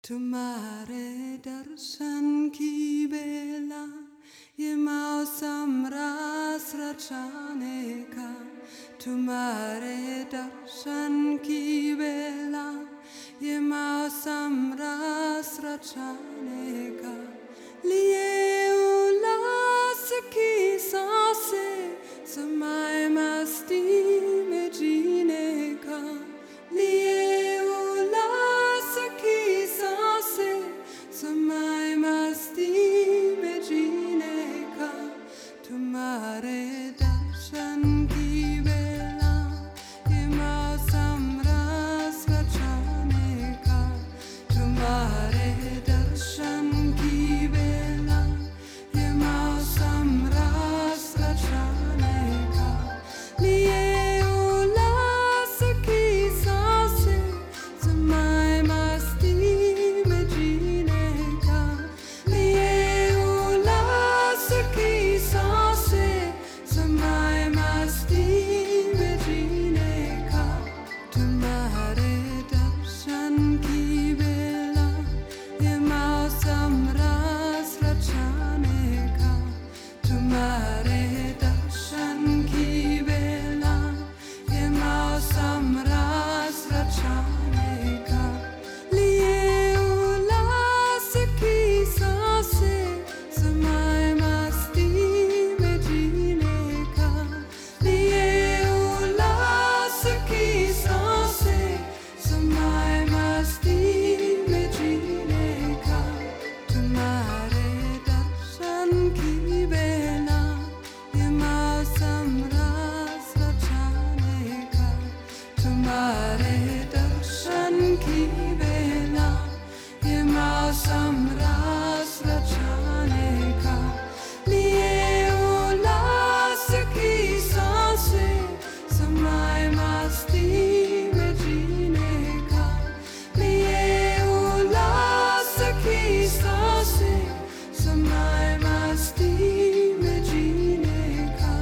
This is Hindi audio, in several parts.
तुम्हारे दर्शन की बेला ये मौसम रास रचाने का। तुम्हारे दर्शन की बेला ये मौसम रास रचाने का। लिए उल्लास की सांसें समाए मस्ती में जीने का। लिए उल्लास की सांसें समाए मस्ती में जीने का। तुम्हारे दर्शन की बेला ये मौसम रास रचाने का। तुम्हारे दर्शन की बेला ये मौसम रास रचाने का। लिए उल्लास की सांसें समाए मस्ती में जीने का। लिए उल्लास की सांसें समाए मस्ती में जीने का। तुम्हारे दर्शन की बेला ये मौसम रास रचाने का। तुम्हारे दर्शन की बेला ये मौसम रास रचाने का। लिए उल्लास की सांसें समाए मस्ती में जीने का। लिए उल्लास की सांसें समाए मस्ती में जीने का। तुम्हारे दर्शन की बेला ये मौसम रास रचाने का। तुम्हारे दर्शन की बेला ये मौसम रास रचाने का। लिए उल्लास की सांसें समाए मस्ती में जीने का। लिए उल्लास की सांसें समाए मस्ती में जीने का।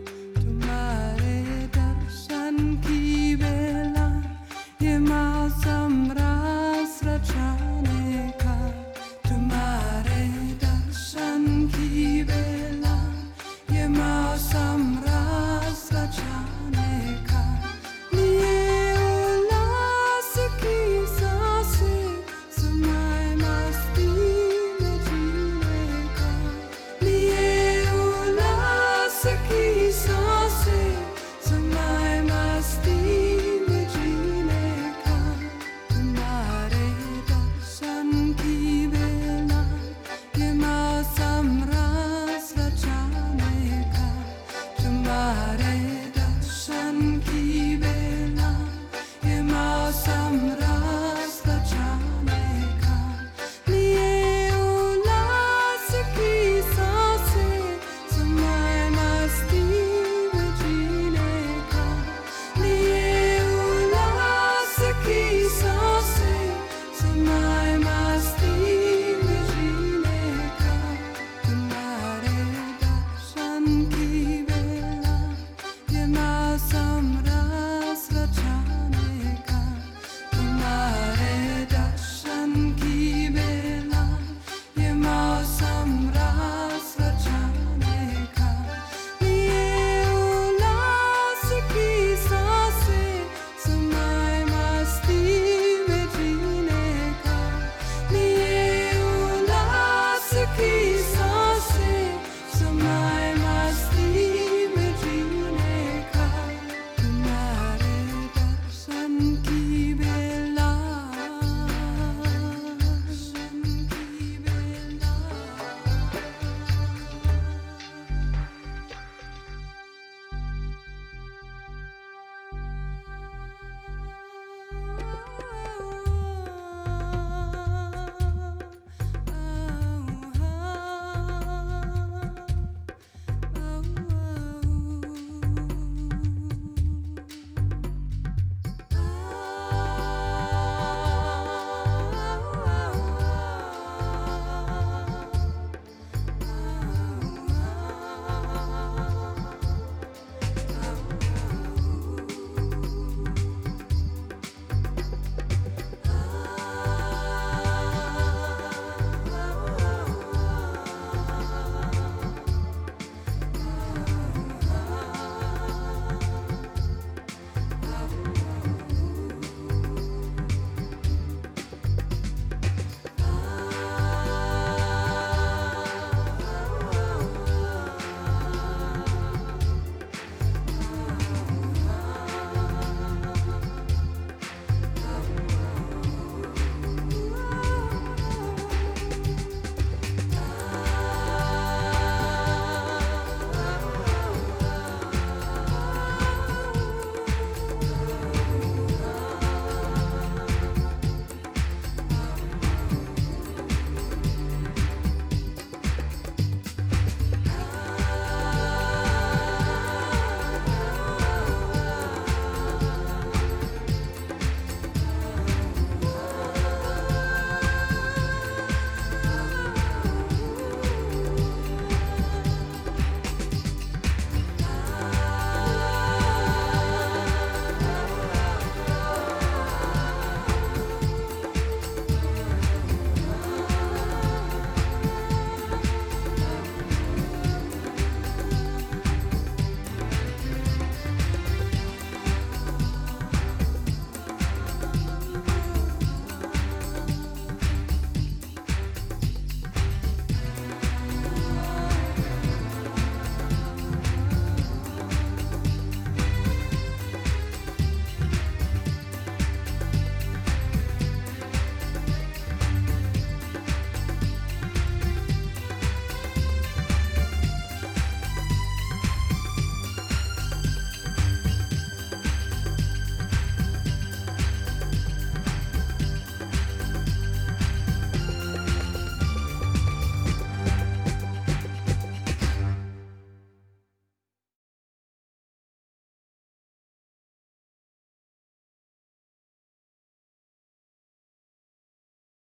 तुम्हारे दर्शन की बेला ये मौसम